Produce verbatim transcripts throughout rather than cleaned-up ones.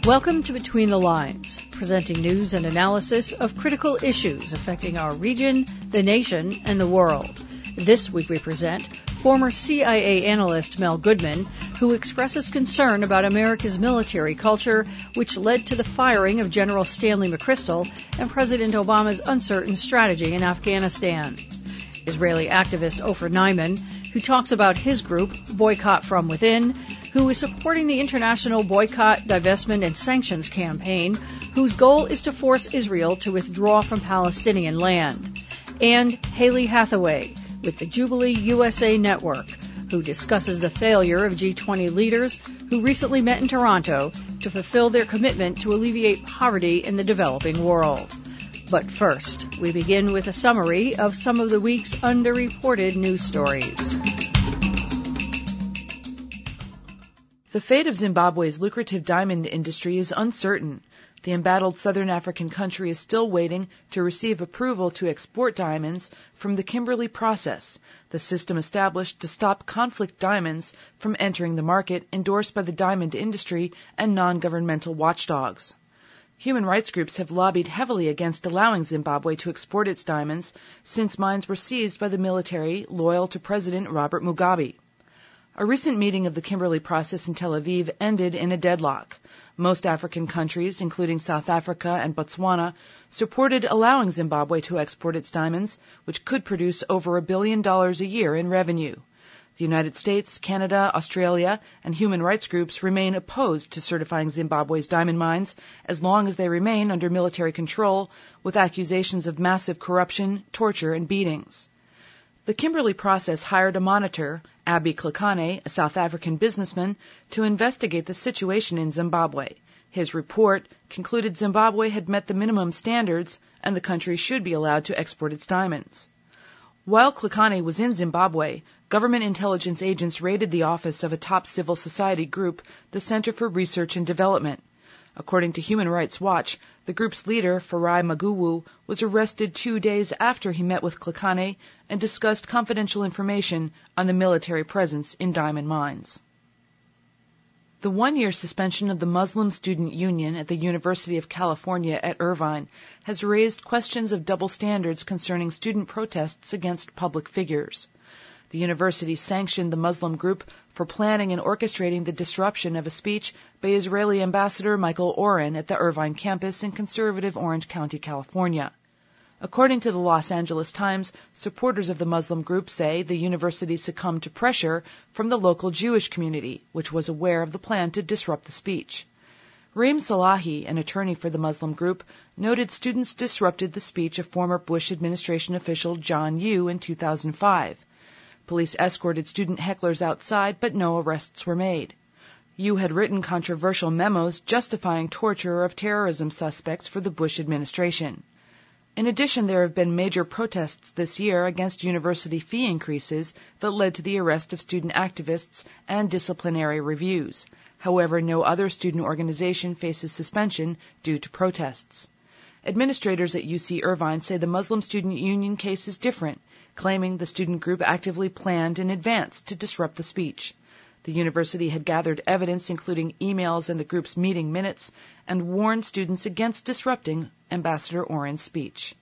Welcome to Between the Lines, presenting news and analysis of critical issues affecting our region, the nation, and the world. This week we present former C I A analyst Mel Goodman, who expresses concern about America's military culture, which led to the firing of General Stanley McChrystal and President Obama's uncertain strategy in Afghanistan. Israeli activist Ofer Neiman, who talks about his group, Boycott from Within, who is supporting the international boycott, divestment, and sanctions campaign, whose goal is to force Israel to withdraw from Palestinian land. And Haley Hathaway, with the Jubilee U S A Network, who discusses the failure of G twenty leaders who recently met in Toronto to fulfill their commitment to alleviate poverty in the developing world. But first, we begin with a summary of some of the week's underreported news stories. The fate of Zimbabwe's lucrative diamond industry is uncertain. The embattled southern African country is still waiting to receive approval to export diamonds from the Kimberley Process, the system established to stop conflict diamonds from entering the market, endorsed by the diamond industry and non-governmental watchdogs. Human rights groups have lobbied heavily against allowing Zimbabwe to export its diamonds since mines were seized by the military loyal to President Robert Mugabe. A recent meeting of the Kimberley Process in Tel Aviv ended in a deadlock. Most African countries, including South Africa and Botswana, supported allowing Zimbabwe to export its diamonds, which could produce over a billion dollars a year in revenue. The United States, Canada, Australia, and human rights groups remain opposed to certifying Zimbabwe's diamond mines as long as they remain under military control, with accusations of massive corruption, torture, and beatings. The Kimberley Process hired a monitor, Abby Klekane, a South African businessman, to investigate the situation in Zimbabwe. His report concluded Zimbabwe had met the minimum standards and the country should be allowed to export its diamonds. While Klekane was in Zimbabwe, government intelligence agents raided the office of a top civil society group, the Center for Research and Development. According to Human Rights Watch, the group's leader, Farai Maguwu, was arrested two days after he met with Klekane and discussed confidential information on the military presence in diamond mines. The one-year suspension of the Muslim Student Union at the University of California at Irvine has raised questions of double standards concerning student protests against public figures. The university sanctioned the Muslim group for planning and orchestrating the disruption of a speech by Israeli Ambassador Michael Oren at the Irvine campus in conservative Orange County, California. According to the Los Angeles Times, supporters of the Muslim group say the university succumbed to pressure from the local Jewish community, which was aware of the plan to disrupt the speech. Reem Salahi, an attorney for the Muslim group, noted students disrupted the speech of former Bush administration official John Yoo in two thousand five. Police escorted student hecklers outside, but no arrests were made. Yoo had written controversial memos justifying torture of terrorism suspects for the Bush administration. In addition, there have been major protests this year against university fee increases that led to the arrest of student activists and disciplinary reviews. However, no other student organization faces suspension due to protests. Administrators at U C Irvine say the Muslim Student Union case is different, claiming the student group actively planned in advance to disrupt the speech. The university had gathered evidence, including emails and the group's meeting minutes, and warned students against disrupting Ambassador Oren's speech.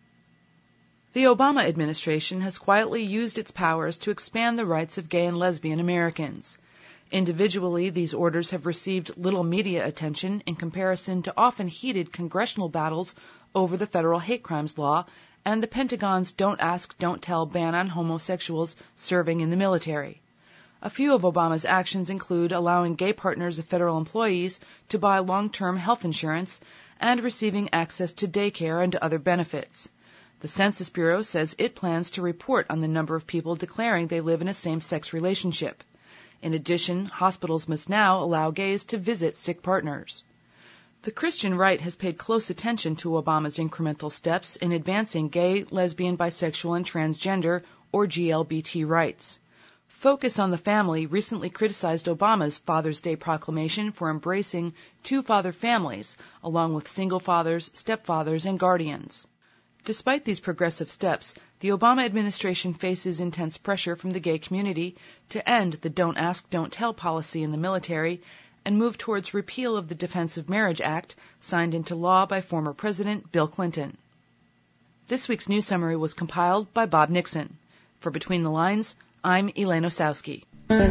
The Obama administration has quietly used its powers to expand the rights of gay and lesbian Americans. Individually, these orders have received little media attention in comparison to often heated congressional battles over the federal hate crimes law and the Pentagon's Don't Ask, Don't Tell ban on homosexuals serving in the military. A few of Obama's actions include allowing gay partners of federal employees to buy long-term health insurance and receiving access to daycare and other benefits. The Census Bureau says it plans to report on the number of people declaring they live in a same-sex relationship. In addition, hospitals must now allow gays to visit sick partners. The Christian right has paid close attention to Obama's incremental steps in advancing gay, lesbian, bisexual, and transgender, or G L B T rights. Focus on the Family recently criticized Obama's Father's Day proclamation for embracing two-father families, along with single fathers, stepfathers, and guardians. Despite these progressive steps, the Obama administration faces intense pressure from the gay community to end the Don't Ask, Don't Tell policy in the military and move towards repeal of the Defense of Marriage Act, signed into law by former President Bill Clinton. This week's news summary was compiled by Bob Nixon. For Between the Lines, I'm Elaine Osowski.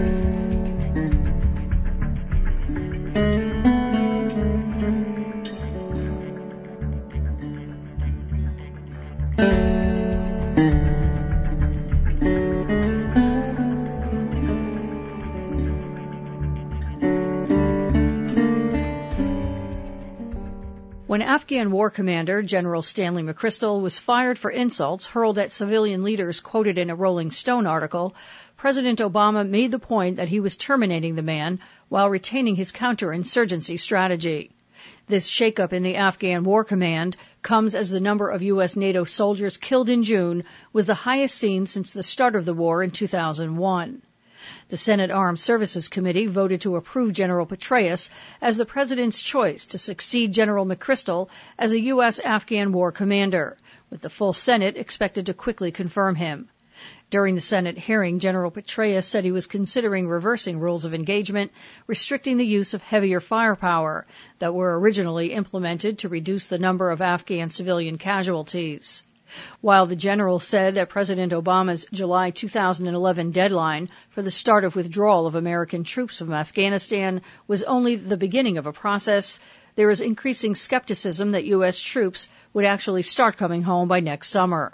When Afghan war commander General Stanley McChrystal was fired for insults hurled at civilian leaders quoted in a Rolling Stone article, President Obama made the point that he was terminating the man while retaining his counterinsurgency strategy. This shakeup in the Afghan War Command comes as the number of U S NATO soldiers killed in June was the highest seen since the start of the war in two thousand one. The Senate Armed Services Committee voted to approve General Petraeus as the president's choice to succeed General McChrystal as a U S Afghan war commander, with the full Senate expected to quickly confirm him. During the Senate hearing, General Petraeus said he was considering reversing rules of engagement, restricting the use of heavier firepower that were originally implemented to reduce the number of Afghan civilian casualties. While the general said that President Obama's July two thousand eleven deadline for the start of withdrawal of American troops from Afghanistan was only the beginning of a process, there is increasing skepticism that U S troops would actually start coming home by next summer.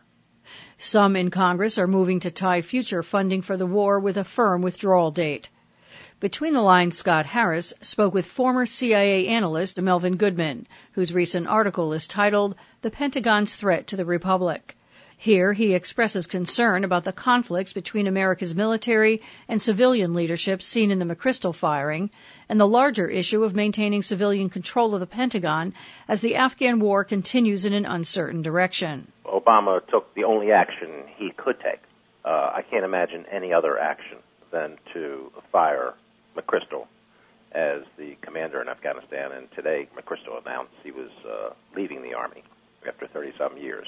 Some in Congress are moving to tie future funding for the war with a firm withdrawal date. Between the Lines, Scott Harris spoke with former C I A analyst Melvin Goodman, whose recent article is titled The Pentagon's Threat to the Republic. Here he expresses concern about the conflicts between America's military and civilian leadership seen in the McChrystal firing, and the larger issue of maintaining civilian control of the Pentagon as the Afghan war continues in an uncertain direction. Obama took the only action he could take. Uh, I can't imagine any other action than to fire McChrystal as the commander in Afghanistan, and today McChrystal announced he was uh, leaving the Army after thirty-some years.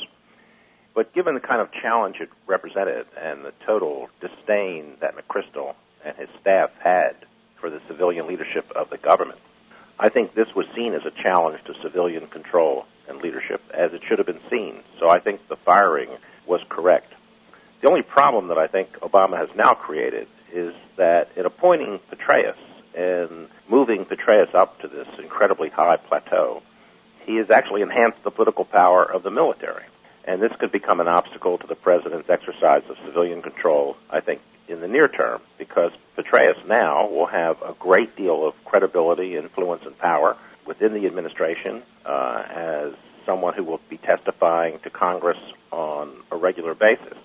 But given the kind of challenge it represented and the total disdain that McChrystal and his staff had for the civilian leadership of the government, I think this was seen as a challenge to civilian control and leadership, as it should have been seen. So I think the firing was correct. The only problem that I think Obama has now created is that in appointing Petraeus and moving Petraeus up to this incredibly high plateau, he has actually enhanced the political power of the military. And this could become an obstacle to the president's exercise of civilian control, I think, in the near term, because Petraeus now will have a great deal of credibility, influence, and power within the administration uh, as someone who will be testifying to Congress on a regular basis.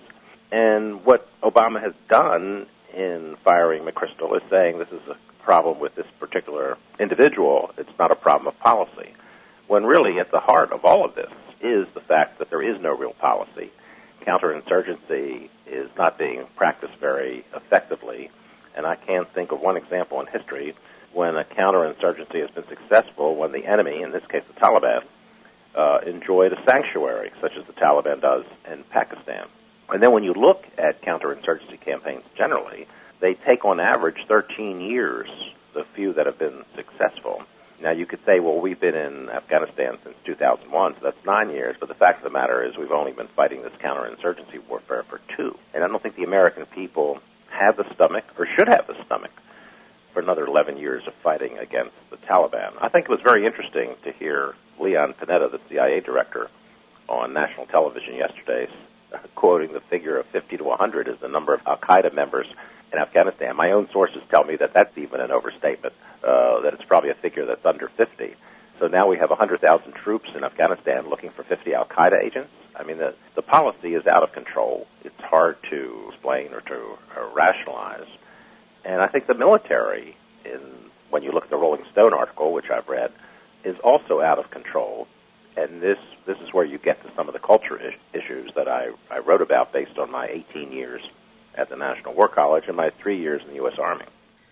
And what Obama has done in firing McChrystal is saying this is a problem with this particular individual. It's not a problem of policy. When really at the heart of all of this is the fact that there is no real policy. Counterinsurgency is not being practiced very effectively. And I can't think of one example in history when a counterinsurgency has been successful when the enemy, in this case the Taliban, uh, enjoyed a sanctuary, such as the Taliban does in Pakistan. And then when you look at counterinsurgency campaigns generally, they take on average thirteen years, the few that have been successful. Now, you could say, well, we've been in Afghanistan since two thousand one, so that's nine years. But the fact of the matter is we've only been fighting this counterinsurgency warfare for two. And I don't think the American people have the stomach, or should have the stomach, for another eleven years of fighting against the Taliban. I think it was very interesting to hear Leon Panetta, the C I A director, on national television yesterday, quoting the figure of fifty to one hundred as the number of al-Qaeda members in Afghanistan. My own sources tell me that that's even an overstatement, uh, that it's probably a figure that's under fifty. So now we have one hundred thousand troops in Afghanistan looking for fifty al-Qaeda agents. I mean, the, the policy is out of control. It's hard to explain or to or rationalize. And I think the military, in, when you look at the Rolling Stone article, which I've read, is also out of control. And this this is where you get to some of the culture is- issues that I, I wrote about based on my eighteen years at the National War College and my three years in the U S Army.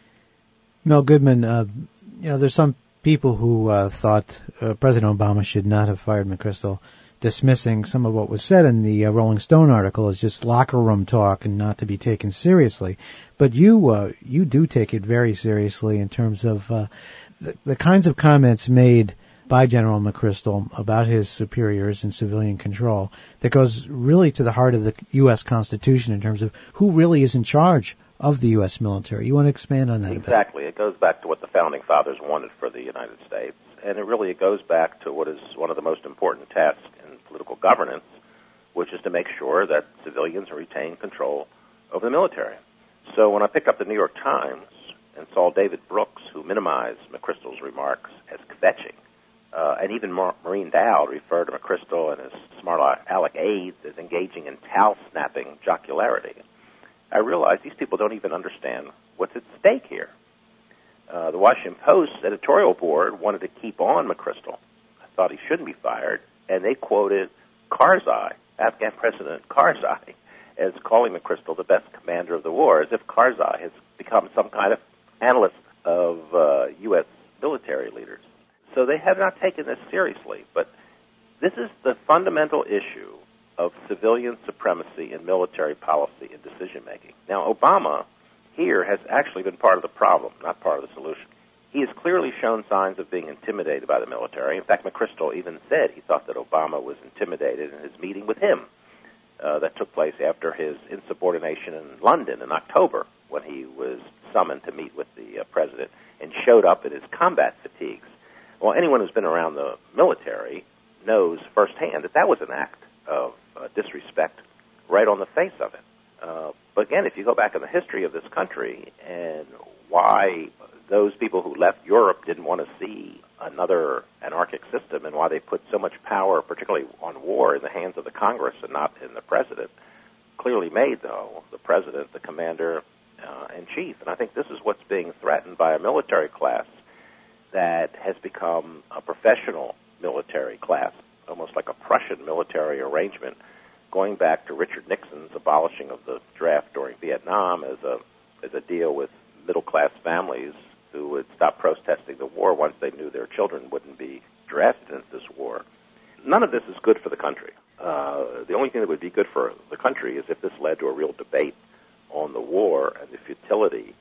Mel Goodman, uh, you know, there's some people who uh, thought uh, President Obama should not have fired McChrystal, dismissing some of what was said in the uh, Rolling Stone article as just locker room talk and not to be taken seriously. But you uh, you do take it very seriously in terms of uh, the, the kinds of comments made by General McChrystal about his superiors in civilian control that goes really to the heart of the U S Constitution in terms of who really is in charge of the U S military. You want to expand on that exactly. a bit? Exactly. It goes back to what the Founding Fathers wanted for the United States, and it really it goes back to what is one of the most important tasks in political governance, which is to make sure that civilians retain control over the military. So when I picked up the New York Times and saw David Brooks, who minimized McChrystal's remarks as kvetching, Uh, and even Mar- Maureen Dowd referred to McChrystal and his smart aleck aides as engaging in towel-snapping jocularity, I realized these people don't even understand what's at stake here. Uh, the Washington Post's editorial board wanted to keep on McChrystal. I thought he shouldn't be fired, and they quoted Karzai, Afghan President Karzai, as calling McChrystal the best commander of the war, as if Karzai has become some kind of analyst of uh, U S military leaders. So they have not taken this seriously. But this is the fundamental issue of civilian supremacy in military policy and decision-making. Now, Obama here has actually been part of the problem, not part of the solution. He has clearly shown signs of being intimidated by the military. In fact, McChrystal even said he thought that Obama was intimidated in his meeting with him uh, that took place after his insubordination in London in October, when he was summoned to meet with the uh, president and showed up in his combat fatigues. Well, anyone who's been around the military knows firsthand that that was an act of uh, disrespect right on the face of it. Uh, but again, if you go back in the history of this country and why those people who left Europe didn't want to see another anarchic system and why they put so much power, particularly on war, in the hands of the Congress and not in the president, clearly made, though, the president the commander uh, in chief. And I think this is what's being threatened by a military class that has become a professional military class, almost like a Prussian military arrangement, going back to Richard Nixon's abolishing of the draft during Vietnam as a as a deal with middle-class families who would stop protesting the war once they knew their children wouldn't be drafted into this war. None of this is good for the country. Uh, the only thing that would be good for the country is if this led to a real debate on the war and the futility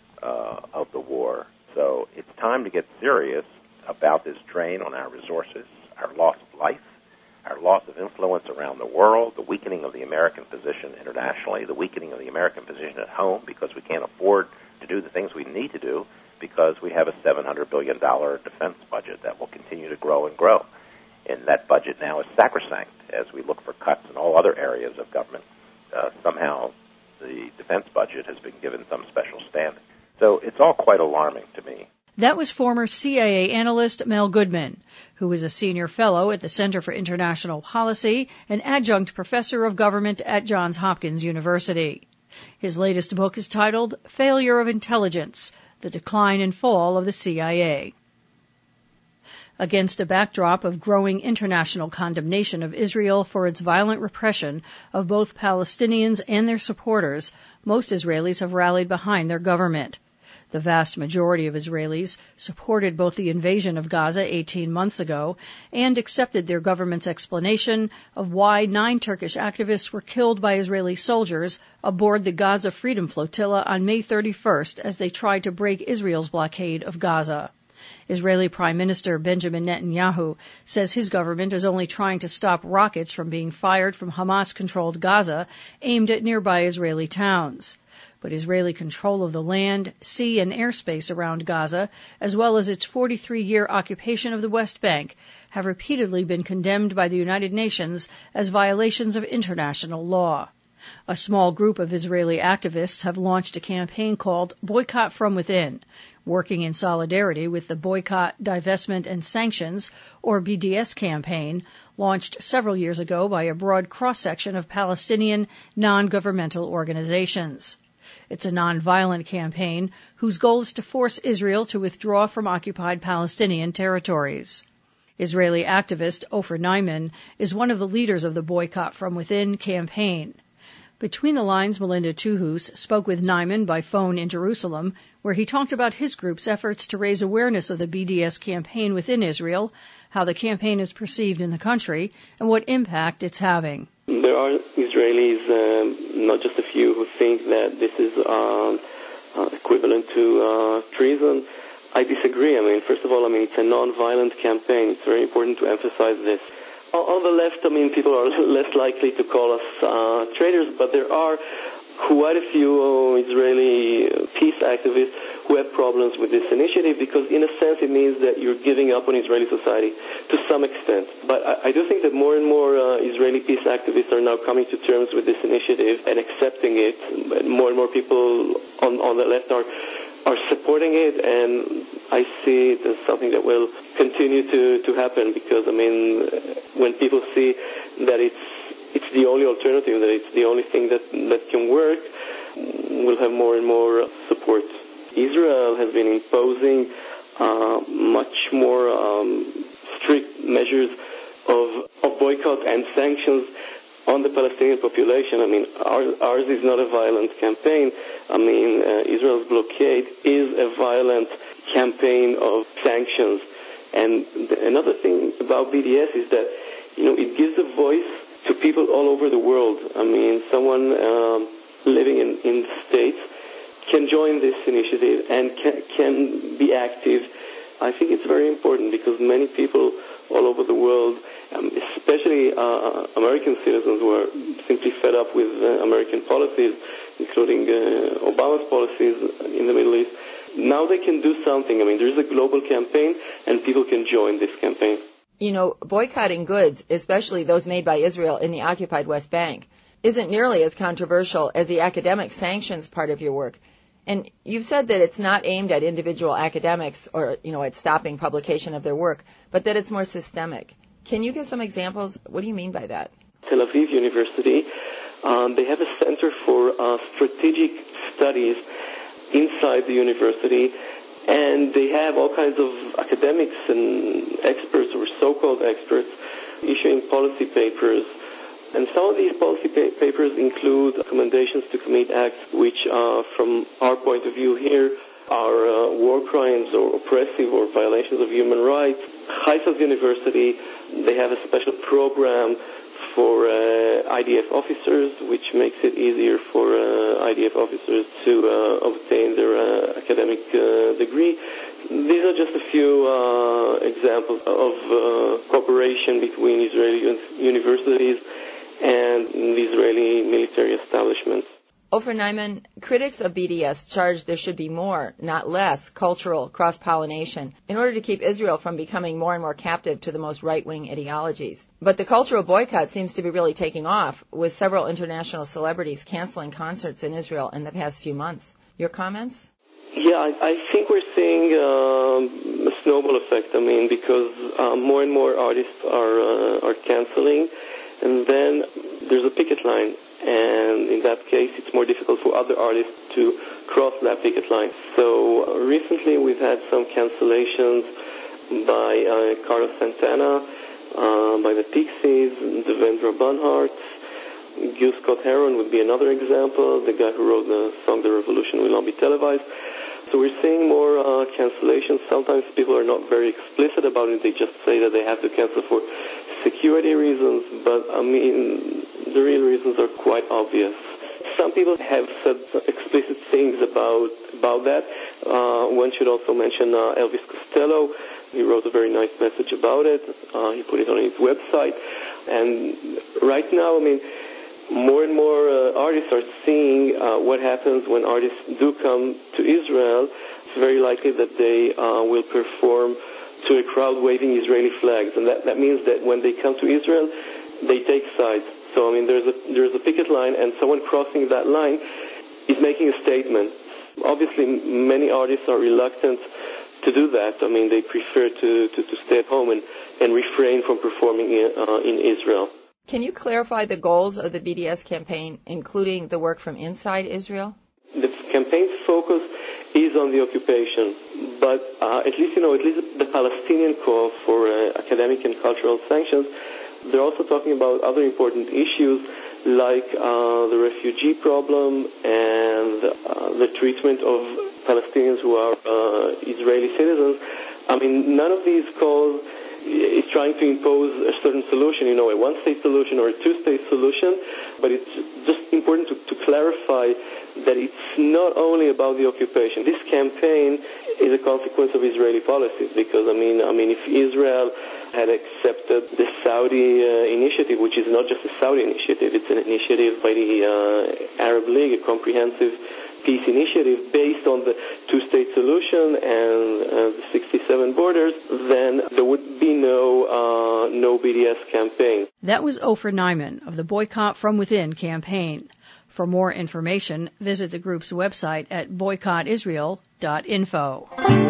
uh, of the war. So it's time to get serious about this drain on our resources, our loss of life, our loss of influence around the world, the weakening of the American position internationally, the weakening of the American position at home because we can't afford to do the things we need to do because we have a seven hundred billion dollars defense budget that will continue to grow and grow. And that budget now is sacrosanct as we look for cuts in all other areas of government. Uh, somehow the defense budget has been given some special standing. So it's all quite alarming to me. That was former C I A analyst Mel Goodman, who is a senior fellow at the Center for International Policy and adjunct professor of government at Johns Hopkins University. His latest book is titled Failure of Intelligence, The Decline and Fall of the C I A. Against a backdrop of growing international condemnation of Israel for its violent repression of both Palestinians and their supporters, most Israelis have rallied behind their government. The vast majority of Israelis supported both the invasion of Gaza eighteen months ago and accepted their government's explanation of why nine Turkish activists were killed by Israeli soldiers aboard the Gaza Freedom Flotilla on May thirty-first as they tried to break Israel's blockade of Gaza. Israeli Prime Minister Benjamin Netanyahu says his government is only trying to stop rockets from being fired from Hamas-controlled Gaza aimed at nearby Israeli towns. But Israeli control of the land, sea, and airspace around Gaza, as well as its forty-three-year occupation of the West Bank, have repeatedly been condemned by the United Nations as violations of international law. A small group of Israeli activists have launched a campaign called Boycott from Within, working in solidarity with the Boycott, Divestment, and Sanctions, or B D S campaign, launched several years ago by a broad cross-section of Palestinian non-governmental organizations. It's a nonviolent campaign whose goal is to force Israel to withdraw from occupied Palestinian territories. Israeli activist Ofer Neiman is one of the leaders of the Boycott from Within campaign. Between the Lines, Melinda Tuhus spoke with Neiman by phone in Jerusalem, where he talked about his group's efforts to raise awareness of the B D S campaign within Israel, how the campaign is perceived in the country, and what impact it's having. There are Israelis, um, not just a few, who think that this is uh, uh, equivalent to uh, treason, I disagree. I mean, first of all, I mean, it's a non-violent campaign. It's very important to emphasize this. On, on the left, I mean, people are less likely to call us uh, traitors, but there are quite a few uh, Israeli peace activists who have problems with this initiative because, in a sense, it means that you're giving up on Israeli society to some extent. But I, I do think that more and more uh, Israeli peace activists are now coming to terms with this initiative and accepting it. More and more people on, on the left are are supporting it, and I see it as something that will continue to, to happen because, I mean, when people see that it's it's the only alternative, that it's the only thing that, that can work, we'll have more and more support. Israel has been imposing uh, much more um, strict measures of, of boycott and sanctions on the Palestinian population. I mean, ours, ours is not a violent campaign. I mean, uh, Israel's blockade is a violent campaign of sanctions. And th- another thing about B D S is that, you know, it gives a voice to people all over the world. I mean, someone um, living in, in the States can join this initiative and can, can be active. I think it's very important because many people all over the world, um, especially uh, American citizens who are simply fed up with uh, American policies, including uh, Obama's policies in the Middle East, now they can do something. I mean, there's a global campaign and people can join this campaign. You know, boycotting goods, especially those made by Israel in the occupied West Bank, isn't nearly as controversial as the academic sanctions part of your work. And you've said that it's not aimed at individual academics or, you know, at stopping publication of their work, but that it's more systemic. Can you give some examples? What do you mean by that? Tel Aviv University, um, they have a center for uh, strategic studies inside the university, and they have all kinds of academics and experts or so-called experts issuing policy papers. And some of these policy pa- papers include recommendations to commit acts which, uh, from our point of view here, are uh, war crimes or oppressive or violations of human rights. Haifa University, they have a special program for uh, I D F officers, which makes it easier for uh, I D F officers to uh, obtain their uh, academic uh, degree. These are just a few uh, examples of uh, cooperation between Israeli universities and the Israeli military establishments. Ofer Neiman, critics of B D S charge there should be more, not less, cultural cross-pollination in order to keep Israel from becoming more and more captive to the most right-wing ideologies. But the cultural boycott seems to be really taking off, with several international celebrities canceling concerts in Israel in the past few months. Your comments? Yeah, I, I think we're seeing um, a snowball effect. I mean, because uh, more and more artists are uh, are canceling. And then there's a picket line, and in that case, it's more difficult for other artists to cross that picket line. So uh, recently, we've had some cancellations by uh, Carlos Santana, uh, by the Pixies, Devendra Banhart. Gil Scott-Heron would be another example, the guy who wrote the song "The Revolution Will Not Be Televised." So we're seeing more uh, cancellations. Sometimes people are not very explicit about it. They just say that they have to cancel for security reasons, but I mean, the real reasons are quite obvious. Some people have said explicit things about about that. Uh, one should also mention uh, Elvis Costello. He wrote a very nice message about it. Uh, he put it on his website. And right now, I mean, more and more uh, artists are seeing uh, what happens when artists do come to Israel. It's very likely that they uh, will perform to a crowd waving Israeli flags, and that, that means that when they come to Israel, they take sides. So, I mean, there's a there's a picket line, and someone crossing that line is making a statement. Obviously, many artists are reluctant to do that. I mean, they prefer to, to, to stay at home and, and refrain from performing in, uh, in Israel. Can you clarify the goals of the B D S campaign, including the work from inside Israel? The campaign's focus is on the occupation, but uh, at least, you know, at least the Palestinian call for uh, academic and cultural sanctions, they're also talking about other important issues like uh, the refugee problem and uh, the treatment of Palestinians who are uh, Israeli citizens. I mean, none of these calls is trying to impose a certain solution, you know, a one-state solution or a two-state solution, but it's just important to, to clarify that it's not only about the occupation. This campaign is a consequence of Israeli policies, because I mean, I mean, if Israel had accepted the Saudi uh, initiative, which is not just a Saudi initiative, it's an initiative by the uh, Arab League, a comprehensive peace initiative based on the two-state solution and uh, the sixty-seven borders, then there would be no uh, no B D S campaign. That was Ofer Nyman of the Boycott From Within campaign. For more information, visit the group's website at boycott israel dot info.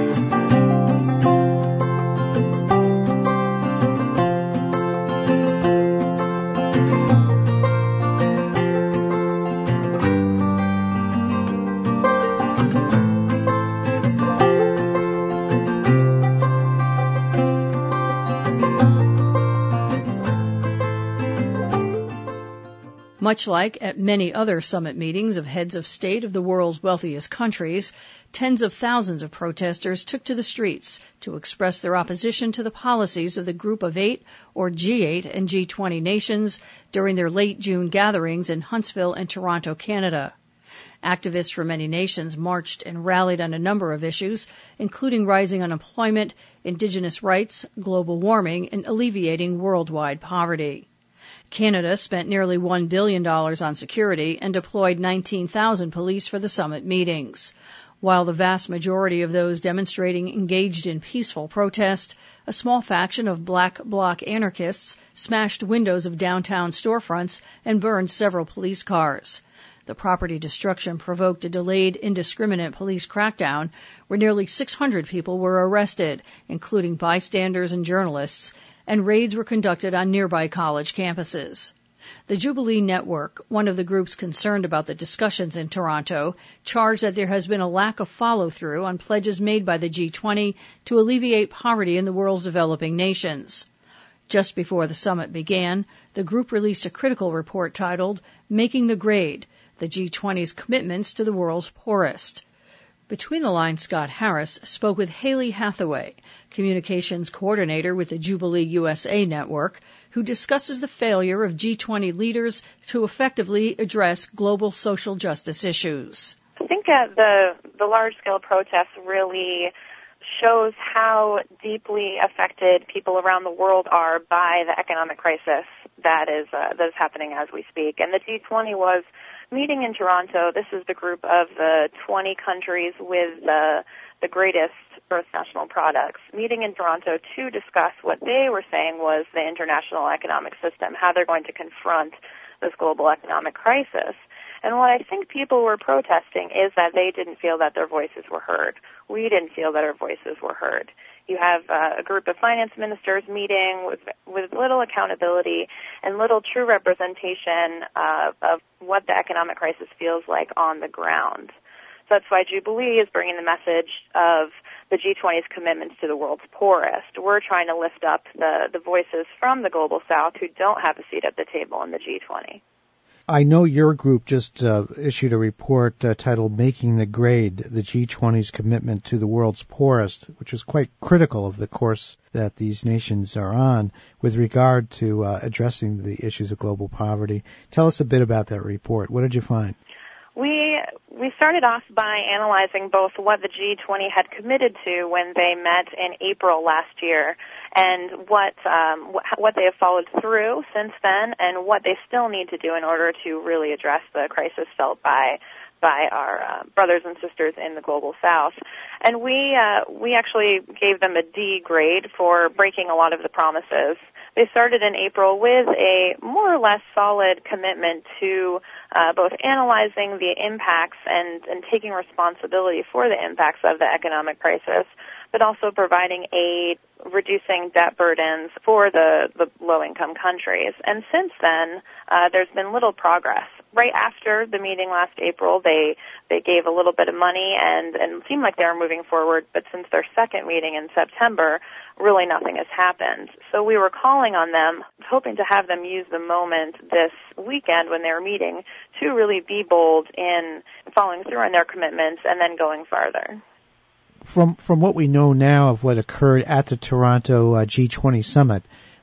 Much like at many other summit meetings of heads of state of the world's wealthiest countries, tens of thousands of protesters took to the streets to express their opposition to the policies of the Group of Eight, or G eight, and G twenty nations during their late June gatherings in Huntsville and Toronto, Canada. Activists from many nations marched and rallied on a number of issues, including rising unemployment, indigenous rights, global warming, and alleviating worldwide poverty. Canada spent nearly one billion dollars on security and deployed nineteen thousand police for the summit meetings. While the vast majority of those demonstrating engaged in peaceful protest, a small faction of black bloc anarchists smashed windows of downtown storefronts and burned several police cars. The property destruction provoked a delayed, indiscriminate police crackdown where nearly six hundred people were arrested, including bystanders and journalists, and raids were conducted on nearby college campuses. The Jubilee Network, one of the groups concerned about the discussions in Toronto, charged that there has been a lack of follow-through on pledges made by the G twenty to alleviate poverty in the world's developing nations. Just before the summit began, the group released a critical report titled Making the Grade, the G twenty's commitments to the world's poorest. Between the Lines, Scott Harris spoke with Haley Hathaway, communications coordinator with the Jubilee U S A Network, who discusses the failure of G twenty leaders to effectively address global social justice issues. I think that the, the large-scale protests really shows how deeply affected people around the world are by the economic crisis that is, uh, that is happening as we speak. And the G twenty was meeting in Toronto. This is the group of the twenty countries with the, the greatest gross national products, meeting in Toronto to discuss what they were saying was the international economic system, how they're going to confront this global economic crisis. And what I think people were protesting is that they didn't feel that their voices were heard. We didn't feel that our voices were heard. You have uh, a group of finance ministers meeting with with little accountability and little true representation uh, of what the economic crisis feels like on the ground. So that's why Jubilee is bringing the message of the G twenty's commitments to the world's poorest. We're trying to lift up the, the voices from the global south who don't have a seat at the table in the G twenty. I know your group just uh, issued a report uh, titled Making the Grade, the G twenty's commitment to the world's poorest, which is quite critical of the course that these nations are on with regard to uh, addressing the issues of global poverty. Tell us a bit about that report. What did you find? We we started off by analyzing both what the G twenty had committed to when they met in April last year, and what um, what they have followed through since then, and what they still need to do in order to really address the crisis felt by by our uh, brothers and sisters in the global south. And we uh, we actually gave them a D grade for breaking a lot of the promises. They started in April with a more or less solid commitment to uh, both analyzing the impacts and, and taking responsibility for the impacts of the economic crisis, but also providing aid, reducing debt burdens for the, the low-income countries. And since then, uh, there's been little progress. Right after the meeting last April, they they gave a little bit of money and, and seemed like they were moving forward, but since their second meeting in September, really nothing has happened. So we were calling on them, hoping to have them use the moment this weekend when they were meeting to really be bold in following through on their commitments and then going farther. From from what we know now of what occurred at the Toronto uh, G twenty summit,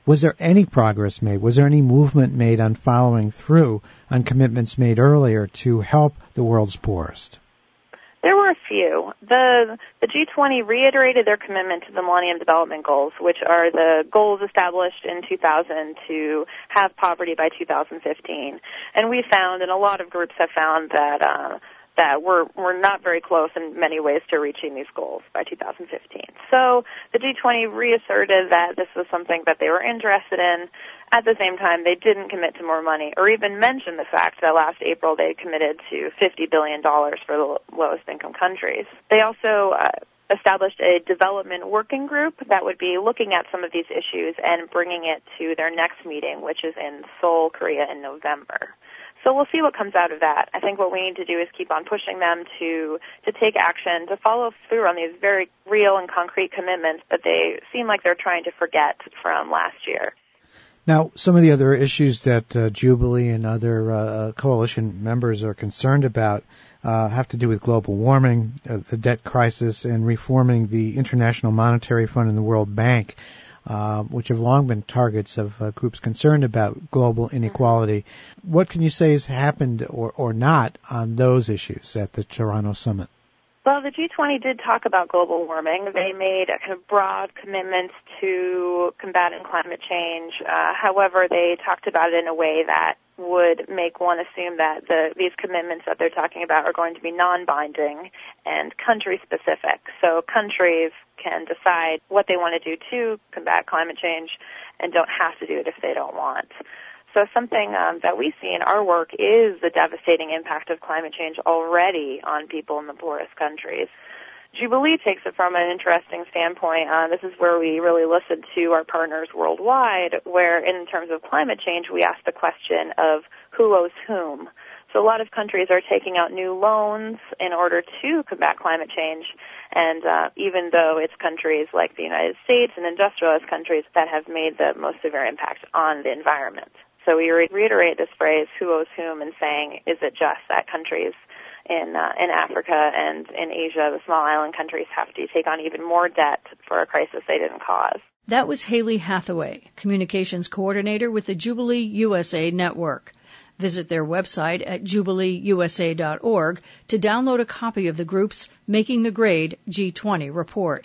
Was there any progress made? Was there any movement made on following through on commitments made earlier to help the world's poorest? There were a few. The the G twenty reiterated their commitment to the Millennium Development Goals, which are the goals established in two thousand to have poverty by two thousand fifteen. And we found, and a lot of groups have found, that uh, that we're we're not very close in many ways to reaching these goals by two thousand fifteen. So the G twenty reasserted that this was something that they were interested in. At the same time, they didn't commit to more money or even mention the fact that last April they committed to fifty billion dollars for the lowest income countries. They also uh, established a development working group that would be looking at some of these issues and bringing it to their next meeting, which is in Seoul, Korea in November. So we'll see what comes out of that. I think what we need to do is keep on pushing them to to take action, to follow through on these very real and concrete commitments that they seem like they're trying to forget from last year. Now, some of the other issues that uh, Jubilee and other uh, coalition members are concerned about uh, have to do with global warming, uh, the debt crisis, and reforming the International Monetary Fund and the World Bank, uh, which have long been targets of uh, groups concerned about global inequality. What can you say has happened or, or not on those issues at the Toronto summit? Well, the G twenty did talk about global warming. They made a kind of broad commitment to combating climate change. Uh, however, they talked about it in a way that would make one assume that the, these commitments that they're talking about are going to be non-binding and country-specific. So countries can decide what they want to do to combat climate change and don't have to do it if they don't want. So something um, that we see in our work is the devastating impact of climate change already on people in the poorest countries. Jubilee takes it from an interesting standpoint. Uh, this is where we really listen to our partners worldwide, where in terms of climate change, we ask the question of who owes whom. So a lot of countries are taking out new loans in order to combat climate change, and uh, even though it's countries like the United States and industrialized countries that have made the most severe impact on the environment. So we re- reiterate this phrase, who owes whom, and saying, is it just that countries in uh, in Africa and in Asia, the small island countries, have to take on even more debt for a crisis they didn't cause? That was Haley Hathaway, Communications Coordinator with the Jubilee U S A Network. Visit their website at jubilee u s a dot org to download a copy of the group's Making the Grade G twenty report.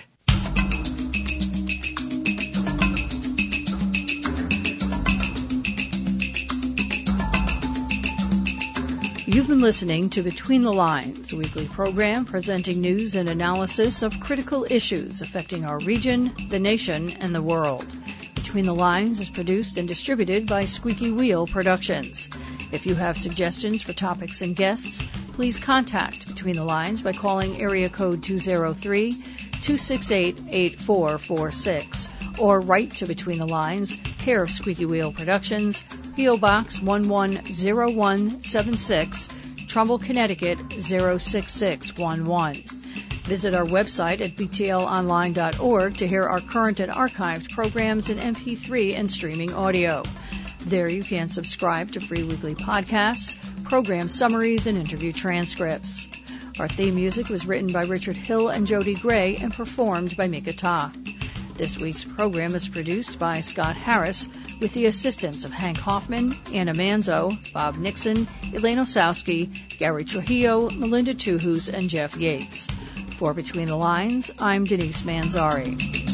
You've been listening to Between the Lines, a weekly program presenting news and analysis of critical issues affecting our region, the nation, and the world. Between the Lines is produced and distributed by Squeaky Wheel Productions. If you have suggestions for topics and guests, please contact Between the Lines by calling area code two oh three, two six eight, eight four four six or write to Between the Lines, care of Squeaky Wheel Productions, P O. Box one one zero one seven six, Trumbull, Connecticut zero six six one one. Visit our website at b t l online dot org to hear our current and archived programs in M P three and streaming audio. There you can subscribe to free weekly podcasts, program summaries, and interview transcripts. Our theme music was written by Richard Hill and Jody Gray and performed by Mika Ta. This week's program is produced by Scott Harris with the assistance of Hank Hoffman, Anna Manzo, Bob Nixon, Elaine Osowski, Gary Trujillo, Melinda Tuhus, and Jeff Yates. For Between the Lines, I'm Denise Manzari.